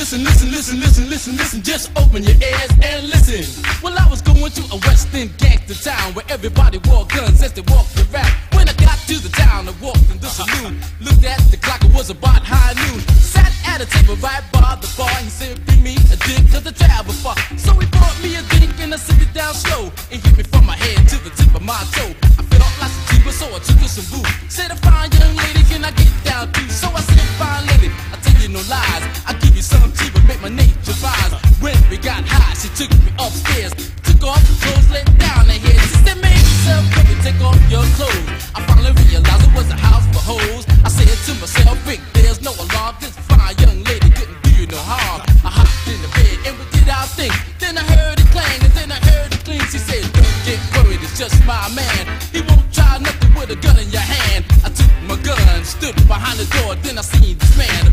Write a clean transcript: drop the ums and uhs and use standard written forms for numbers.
Listen, just open your ears and listen. Well, I was going to a West End gangster town where everybody wore guns as they walked around. When I got to the town, I walked in the saloon. Looked at the clock, it was about high noon. Sat at a table right by the bar. He said, bring me a drink, cause I travel far. So he brought me a drink and I sipped it down slow. It hit me from my head to the tip of my toe. I felt like some cheaper, so I took her some boo. Said, a fine young lady, can I get down too? So I said, fine lady, I tell you no lies. I give you some cheaper, make my nature rise. When we got high, she took me upstairs. Took off the clothes, let down her hair. She said, make yourself ready, take off your clothes. I finally realized it was a house for hoes. I said to myself, Rick, there's no alarm. This fine young lady couldn't do you no harm. I hopped in the bed and we did our thing. Then I heard it clang and then I heard it cling. She said, don't get worried, it's just my man. He won't try nothing with a gun in your hand. I took my gun, stood behind the door, then I seen this man